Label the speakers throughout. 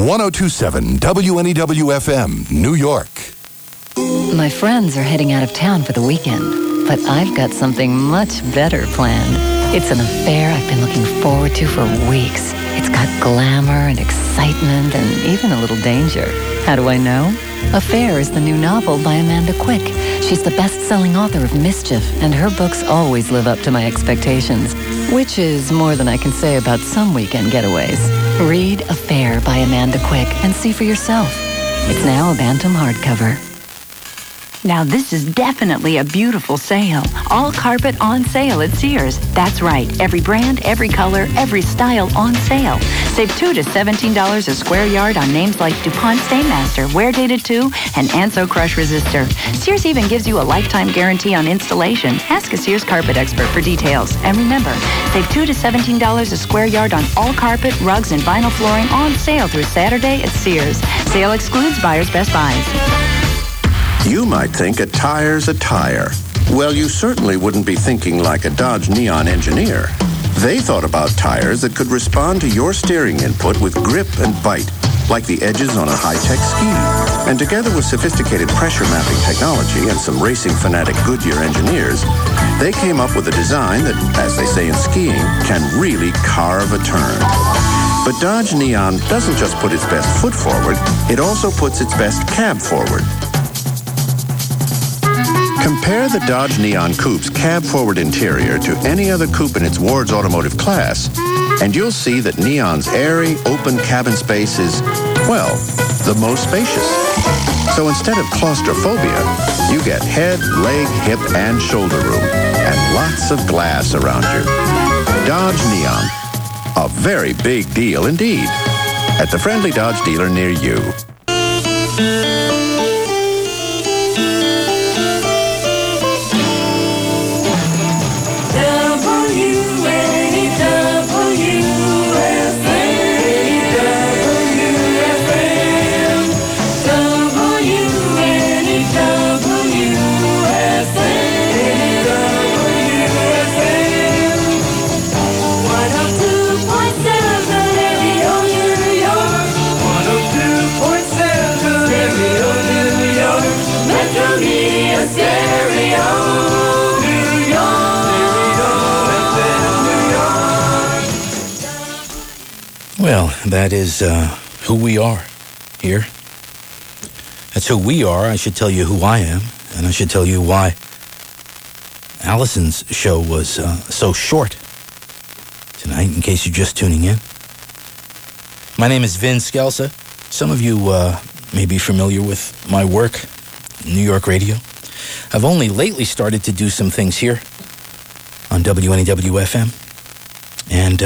Speaker 1: 1027 WNEW-FM, New York.
Speaker 2: My friends are heading out of town for the weekend, but I've got something much better planned. It's an affair I've been looking forward to for weeks. It's got glamour and excitement and even a little danger. How do I know? Affair is the new novel by Amanda Quick. She's the best-selling author of Mischief, and her books always live up to my expectations, which is more than I can say about some weekend getaways. Read Affair by Amanda Quick and see for yourself. It's now a Bantam hardcover.
Speaker 3: Now this is definitely a beautiful sale. All carpet on sale at Sears. That's right. Every brand, every color, every style on sale. Save $2 to $17 a square yard on names like DuPont Stainmaster, Wear Dated 2, and Anso Crush Resistor. Sears even gives you a lifetime guarantee on installation. Ask a Sears carpet expert for details. And remember, save $2 to $17 a square yard on all carpet, rugs, and vinyl flooring on sale through Saturday at Sears. Sale excludes buyers' best buys.
Speaker 4: You might think a tire's a tire. Well, you certainly wouldn't be thinking like a Dodge Neon engineer. They thought about tires that could respond to your steering input with grip and bite, like the edges on a high-tech ski. And together with sophisticated pressure mapping technology and some racing fanatic Goodyear engineers, they came up with a design that, as they say in skiing, can really carve a turn. But Dodge Neon doesn't just put its best foot forward, it also puts its best cab forward. Compare the Dodge Neon Coupe's cab-forward interior to any other coupe in its Ward's automotive class, and you'll see that Neon's airy, open cabin space is, well, the most spacious. So instead of claustrophobia, you get head, leg, hip, and shoulder room, and lots of glass around you. Dodge Neon, a very big deal indeed, at the friendly Dodge dealer near you.
Speaker 5: Well, that is who we are here. That's who we are. I should tell you who I am, and I should tell you why Allison's show was so short tonight, in case you're just tuning in. My name is Vin Scelsa. Some of you may be familiar with my work in New York radio. I've only lately started to do some things here on WNEW-FM, and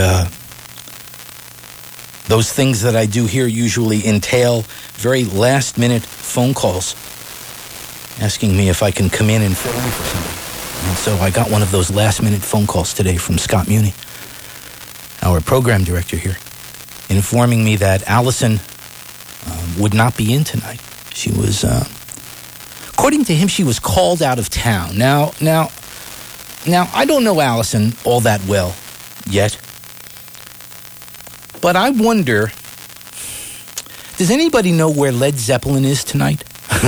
Speaker 5: those things that I do here usually entail very last-minute phone calls asking me if I can come in and fill in for somebody. And so I got one of those last-minute phone calls today from Scott Muni, our program director here, informing me that Allison would not be in tonight. She was, according to him, she was called out of town. Now, I don't know Allison all that well yet. But I wonder, does anybody know where Led Zeppelin is tonight?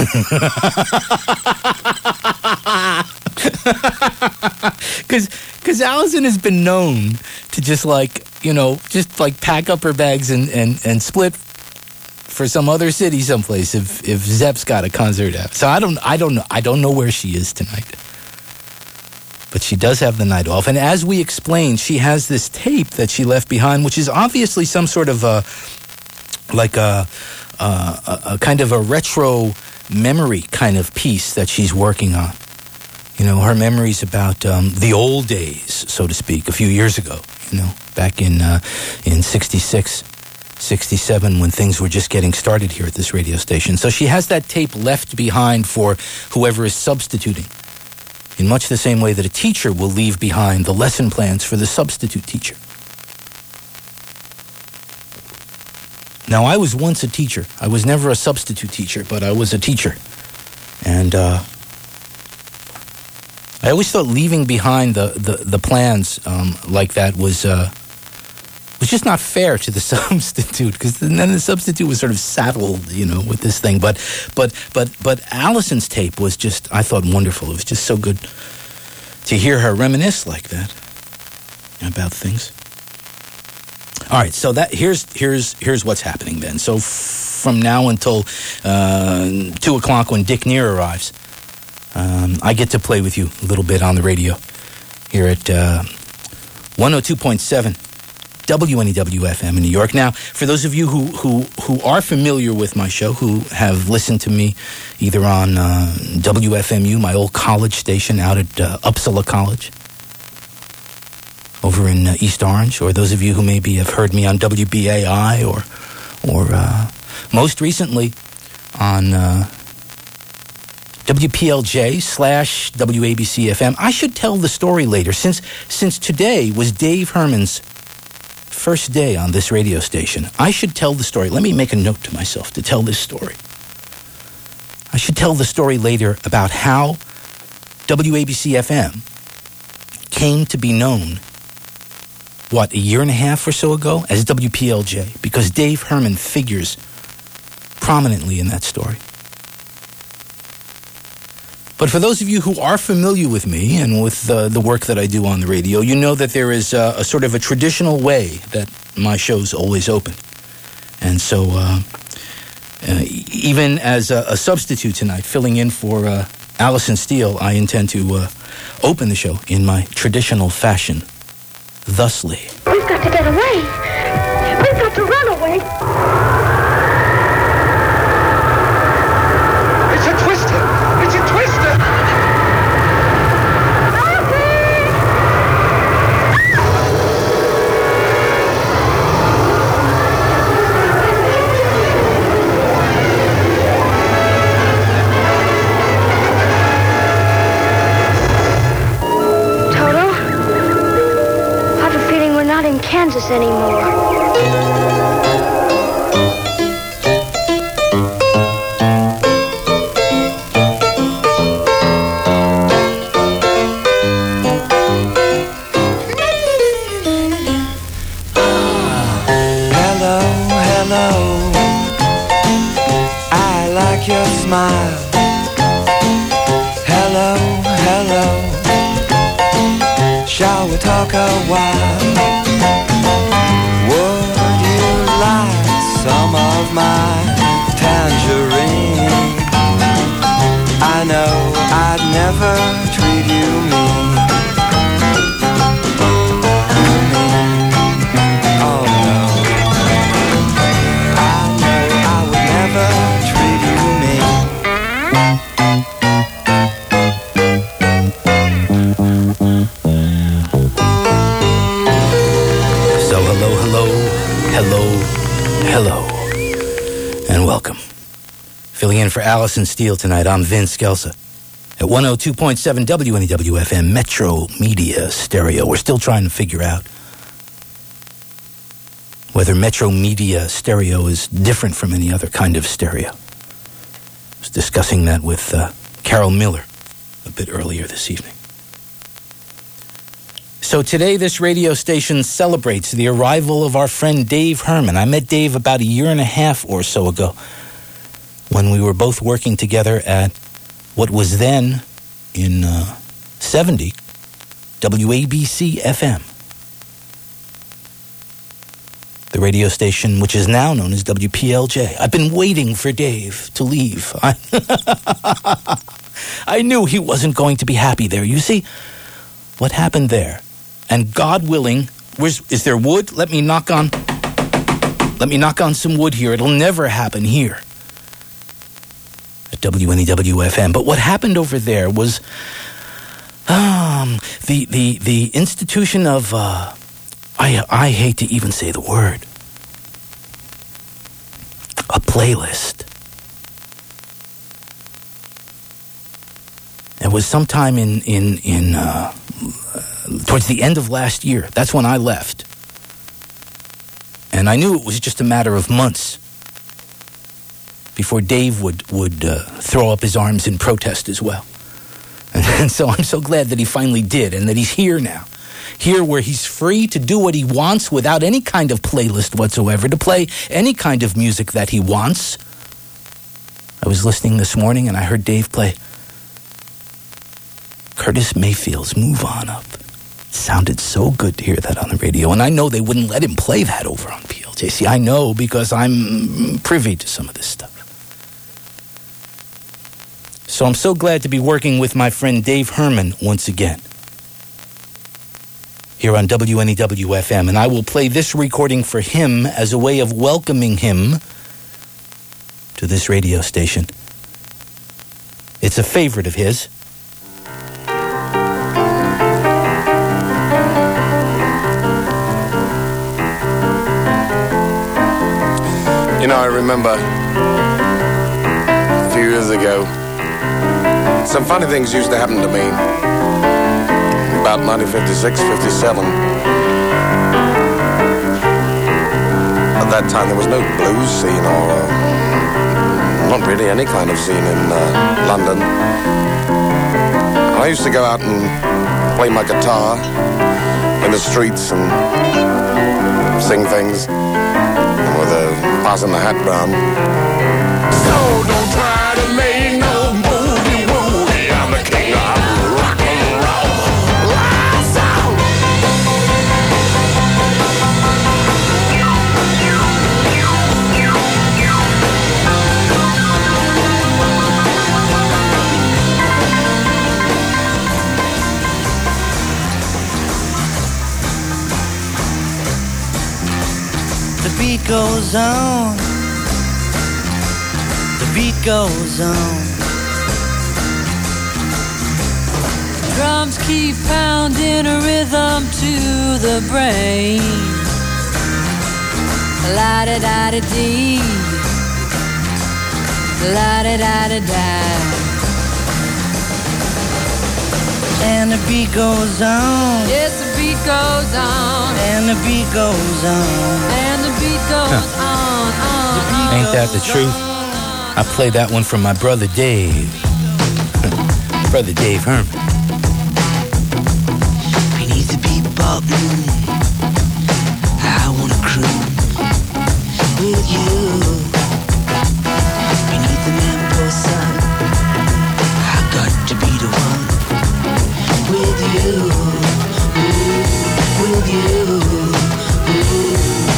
Speaker 5: Because Allison has been known to just pack up her bags and split for some other city someplace if Zepp's got a concert out. So I don't know where she is tonight. But she does have the night off. And as we explained, she has this tape that she left behind, which is obviously some sort of a kind of a retro memory kind of piece that she's working on. You know, her memories about the old days, so to speak, a few years ago, you know, back in 66, 67, when things were just getting started here at this radio station. So she has that tape left behind for whoever is substituting, in much the same way that a teacher will leave behind the lesson plans for the substitute teacher. Now, I was once a teacher. I was never a substitute teacher, but I was a teacher. And I always thought leaving behind the plans like that was was just not fair to the substitute, because then the substitute was sort of saddled, with this thing. But Allison's tape was just, I thought, wonderful. It was just so good to hear her reminisce like that about things. All right, so here's what's happening then. So from now until 2 o'clock when Dick Neer arrives, I get to play with you a little bit on the radio here at 102.7 WNEW-FM in New York. Now, for those of you who are familiar with my show, who have listened to me either on WFMU, my old college station out at Uppsala College, over in East Orange, or those of you who maybe have heard me on WBAI or most recently on WPLJ/WABC-FM. I should tell the story later, since today was Dave Herman's first day on this radio station. I should tell the story. Let me make a note to myself to tell this story. I should tell the story later about how WABC-FM came to be known, a year and a half or so ago, as WPLJ, because Dave Herman figures prominently in that story. But for those of you who are familiar with me and with the work that I do on the radio, you know that there is a sort of a traditional way that my show's always open. And so even as a substitute tonight, filling in for Allison Steele, I intend to open the show in my traditional fashion, thusly.
Speaker 6: We've got to get away. We've got to run away.
Speaker 7: It's a twister. It's a twister.
Speaker 6: In Kansas anymore.
Speaker 8: Hello, I like your smile. Hello, shall we talk a while? Would you like some of my tangerine? I know I'd never treat you mean. Oh no, I know I would never treat you mean.
Speaker 5: So hello, and welcome. Filling in for Allison Steele tonight, I'm Vince Scelsa at 102.7 WNEW-FM, Metro Media Stereo. We're still trying to figure out whether Metro Media Stereo is different from any other kind of stereo. I was discussing that with Carol Miller a bit earlier this evening. So today, this radio station celebrates the arrival of our friend Dave Herman. I met Dave about a year and a half or so ago when we were both working together at what was then, in 70, WABC-FM. The radio station which is now known as WPLJ. I've been waiting for Dave to leave. I knew he wasn't going to be happy there. You see, what happened there? And God willing, is there wood? Let me knock on some wood here. It'll never happen here at WNEW-FM. But what happened over there was the institution of I hate to even say the word, a playlist. It was sometime in towards the end of last year. That's when I left. And I knew it was just a matter of months before Dave would throw up his arms in protest as well. And so I'm so glad that he finally did, and that he's here now. Here where he's free to do what he wants without any kind of playlist whatsoever, to play any kind of music that he wants. I was listening this morning and I heard Dave play Curtis Mayfield's Move On Up. It sounded so good to hear that on the radio, and I know they wouldn't let him play that over on PLJC. I know because I'm privy to some of this stuff. So I'm so glad to be working with my friend Dave Herman once again here on WNEW-FM, and I will play this recording for him as a way of welcoming him to this radio station. It's a favorite of his.
Speaker 9: You know, I remember a few years ago, some funny things used to happen to me. About 1956, 57. At that time, there was no blues scene or not really any kind of scene in London. I used to go out and play my guitar in the streets and sing things with passing the hat round. So don't try to make no movie. I'm the king of rock and roll. Lights out.
Speaker 8: The beat goes on. The beat goes on.
Speaker 10: Drums keep pounding a rhythm to the brain. La-da-da-da-dee. La-da-da-da-da.
Speaker 8: And the beat goes on.
Speaker 10: Yes, the beat goes on.
Speaker 8: And the beat goes on.
Speaker 10: And the beat goes on.
Speaker 5: Ain't that the truth? I play that one from my brother Dave. Brother Dave Herman.
Speaker 8: Beneath the bebop moon, I wanna cruise with you. Beneath the lamppost sun, I got to be the one with you, with you, with you.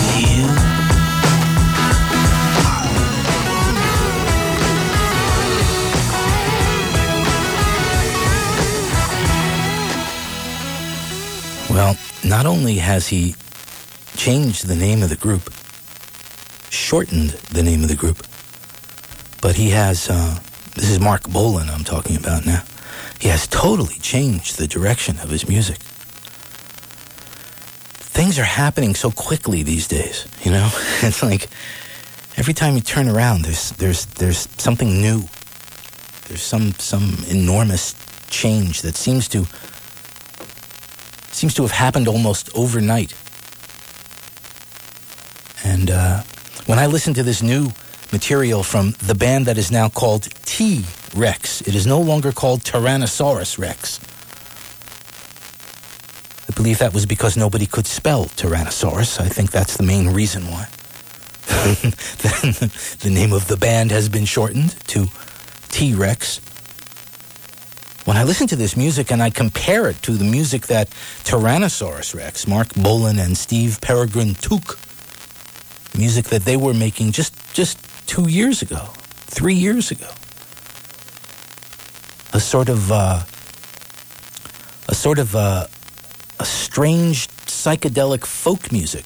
Speaker 5: Well, not only has he changed the name of the group, shortened the name of the group, but he has, this is Mark Bolan I'm talking about now, he has totally changed the direction of his music. Things are happening so quickly these days, you know? It's like every time you turn around, there's something new. There's some enormous change that seems to have happened almost overnight. And when I listen to this new material from the band that is now called T-Rex, it is no longer called Tyrannosaurus Rex. I believe that was because nobody could spell Tyrannosaurus. I think that's the main reason why. The name of the band has been shortened to T-Rex. When I listen to this music and I compare it to the music that Tyrannosaurus Rex, Mark Bolan and Steve Peregrine took, music that they were making just 2 years ago, 3 years ago, a strange psychedelic folk music,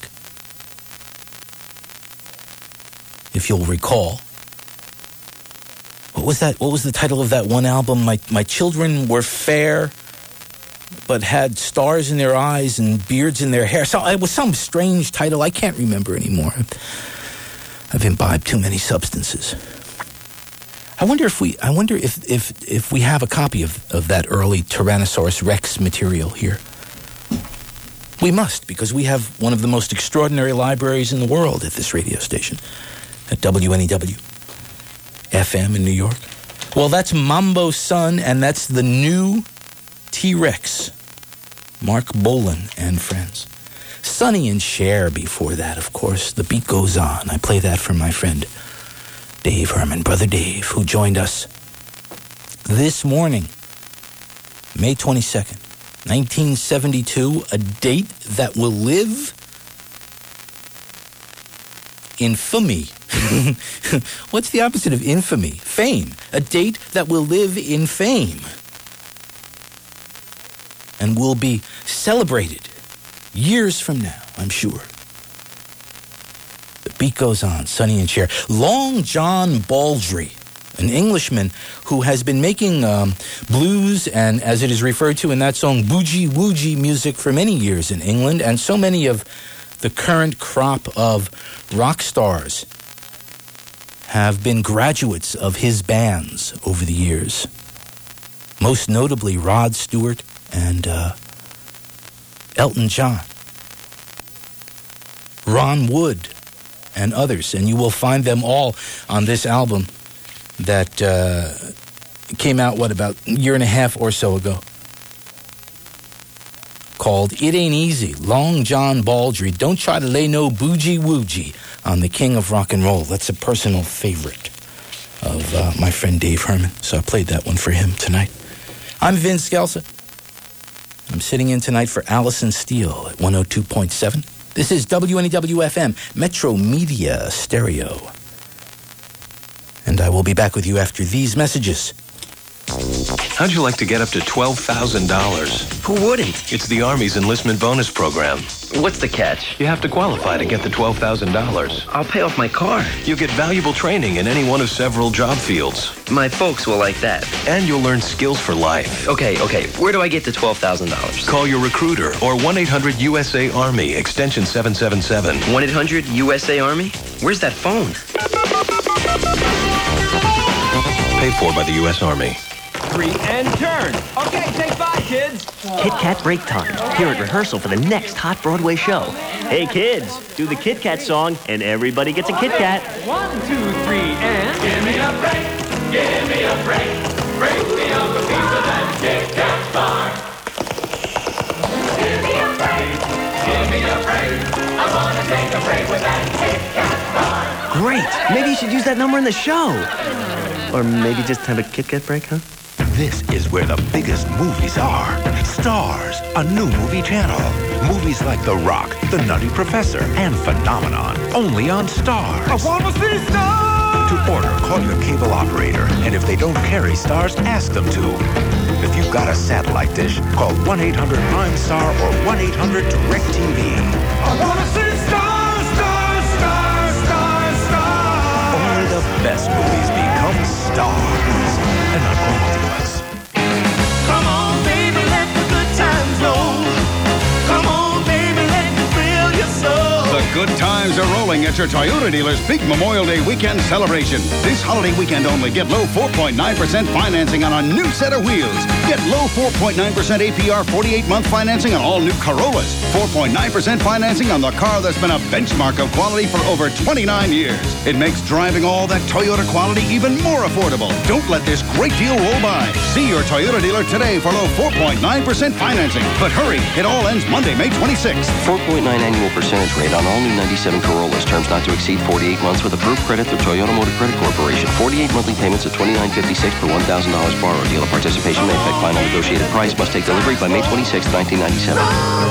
Speaker 5: if you'll recall. What was that? What was the title of that one album? My children were fair, but had stars in their eyes and beards in their hair. So it was some strange title. I can't remember anymore. I've imbibed too many substances. I wonder if we have a copy of that early Tyrannosaurus Rex material here. We must, because we have one of the most extraordinary libraries in the world at this radio station, at WNEW FM in New York. Well, that's Mambo Sun, and that's the new T-Rex. Mark Bolan and Friends. Sonny and Cher before that, of course. The Beat Goes On. I play that from my friend Dave Herman, Brother Dave, who joined us this morning, May 22nd, 1972, a date that will live infamy. What's the opposite of infamy? Fame. A date that will live in fame and will be celebrated years from now, I'm sure. The Beat Goes On, Sonny and Cher. Long John Baldry, an Englishman who has been making blues and, as it is referred to in that song, boogie-woogie music for many years in England, and so many of the current crop of rock stars have been graduates of his bands over the years. Most notably Rod Stewart and Elton John, Ron Wood, and others. And you will find them all on this album that came out, about a year and a half or so ago, called It Ain't Easy. Long John Baldry. Don't try to lay no boogie-woogie on the king of rock and roll. That's a personal favorite of my friend Dave Herman. So I played that one for him tonight. I'm Vince Scelsa. I'm sitting in tonight for Allison Steele at 102.7. This is WNEW-FM, Metro Media Stereo. And I will be back with you after these messages.
Speaker 11: How'd you like to get up to $12,000?
Speaker 12: Who wouldn't?
Speaker 11: It's the Army's enlistment bonus program.
Speaker 12: What's the catch?
Speaker 11: You have to qualify to get the $12,000.
Speaker 12: I'll pay off my car.
Speaker 11: You'll get valuable training in any one of several job fields.
Speaker 12: My folks will like that.
Speaker 11: And you'll learn skills for life.
Speaker 12: Okay. Where do I get the $12,000?
Speaker 11: Call your recruiter or 1-800-USA-ARMY, extension 777.
Speaker 12: 1-800-USA-ARMY? Where's that phone?
Speaker 11: Paid for by the U.S. Army.
Speaker 13: 3 and turn. Okay, take 5, kids.
Speaker 14: Kit Kat break time. Here at rehearsal for the next hot Broadway show. Hey, kids, do the Kit Kat song, and everybody gets a Kit Kat.
Speaker 13: 1, 2, 3, and...
Speaker 15: Give me a break. Give me a break. Break me up a piece of that Kit Kat bar. Give me a break. Give me a break. I want to take a break with that Kit Kat bar.
Speaker 14: Great. Maybe you should use that number in the show. Or maybe just have a Kit Kat break, huh?
Speaker 16: This is where the biggest movies are. Stars, a new movie channel. Movies like The Rock, The Nutty Professor, and Phenomenon. Only on Stars.
Speaker 15: I want to see stars!
Speaker 16: To order, call your cable operator. And if they don't carry Stars, ask them to. If you've got a satellite dish, call 1-800-PRIME-STAR or 1-800-DIRECTV.
Speaker 15: I want to see stars, stars, stars, stars, stars!
Speaker 16: Only the best movies become stars. And not Chromatics.
Speaker 15: Come on, baby, let the good times roll. Come on, baby, let me thrill your soul.
Speaker 17: The good times are rolling at your Toyota dealer's big Memorial Day weekend celebration. This holiday weekend only, get low 4.9% financing on a new set of wheels. Get low 4.9% APR 48-month financing on all new Corollas. 4.9% financing on the car that's been a benchmark of quality for over 29 years. It makes driving all that Toyota quality even more affordable. Don't let this great deal roll by. See your Toyota dealer today for low 4.9% financing. But hurry, it all ends Monday, May 26th.
Speaker 18: 4.9 annual percentage rate on all new 97 Corollas. Terms not to exceed 48 months with approved credit through Toyota Motor Credit Corporation. 48 monthly payments of $29.56 per $1,000 borrowed. Dealer participation may affect final negotiated price. Must take delivery by May 26, 1997.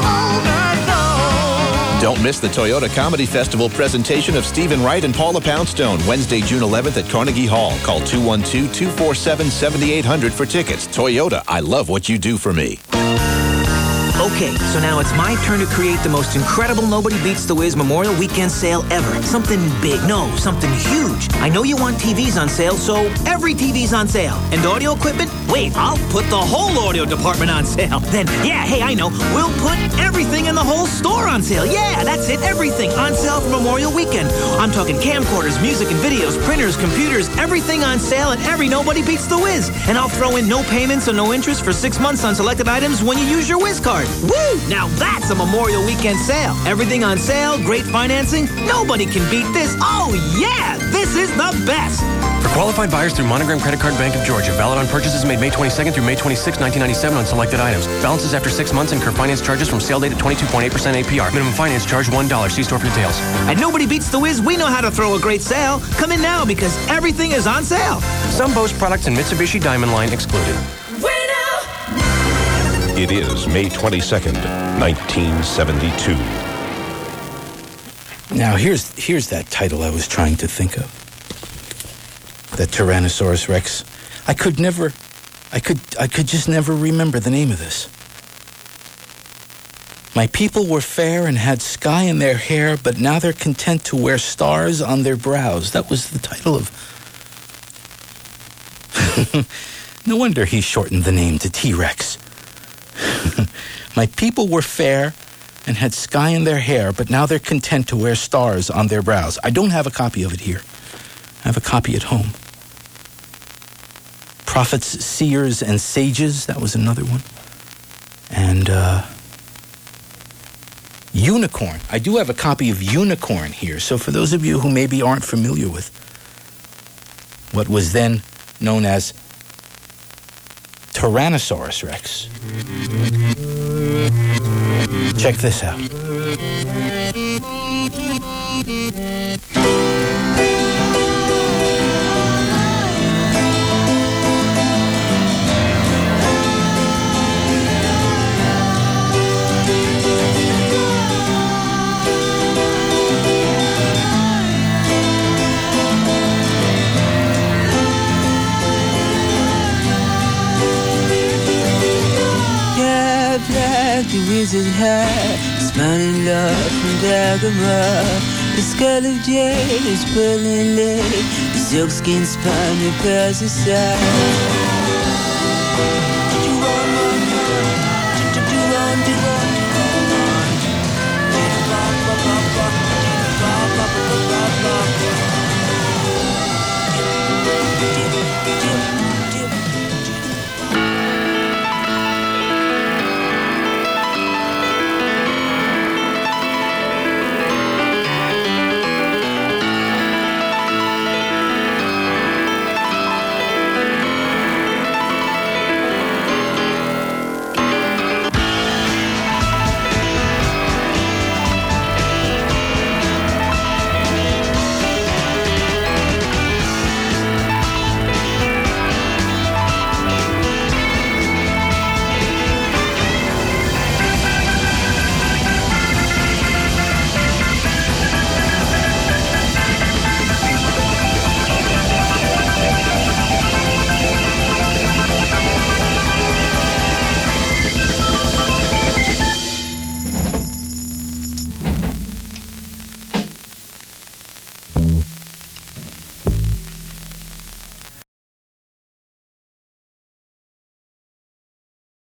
Speaker 19: Don't miss the Toyota Comedy Festival presentation of Stephen Wright and Paula Poundstone, Wednesday, June 11th at Carnegie Hall. Call 212-247-7800 for tickets. Toyota, I love what you do for me.
Speaker 20: Okay, so now it's my turn to create the most incredible Nobody Beats the Wiz Memorial Weekend sale ever. Something big. No, something huge. I know you want TVs on sale, so every TV's on sale. And audio equipment? Wait, I'll put the whole audio department on sale. Then, I know. We'll put everything in the whole store on sale. Yeah, that's it. Everything on sale for Memorial Weekend. I'm talking camcorders, music and videos, printers, computers, everything on sale at every Nobody Beats the Wiz. And I'll throw in no payments or no interest for 6 months on selected items when you use your Wiz card. Woo! Now that's a Memorial Weekend sale. Everything on sale, great financing. Nobody can beat this. Oh, yeah! This is the best.
Speaker 21: For qualified buyers through Monogram Credit Card Bank of Georgia, valid on purchases made May 22nd through May 26, 1997 on selected items. Balances after 6 months incur finance charges from sale date at 22.8% APR. Minimum finance charge $1. See store for details.
Speaker 20: At Nobody Beats the Wiz, we know how to throw a great sale. Come in now because everything is on sale.
Speaker 21: Some Bose products and Mitsubishi Diamond line excluded.
Speaker 16: It is May 22nd, 1972.
Speaker 5: Now, here's that title I was trying to think of. The Tyrannosaurus Rex. I could just never remember the name of this. My people were fair and had sky in their hair, but now they're content to wear stars on their brows. That was the title of... No wonder he shortened the name to T-Rex. My people were fair and had sky in their hair, but now they're content to wear stars on their brows. I don't have a copy of it here. I have a copy at home. Prophets, seers, and sages, that was another one. And Unicorn. I do have a copy of Unicorn here, so for those of you who maybe aren't familiar with what was then known as Tyrannosaurus Rex, check this out.
Speaker 8: The wizard had smiling love from Dagomar. The skull of jade is pearly laid. The silkskin spine repairs aside.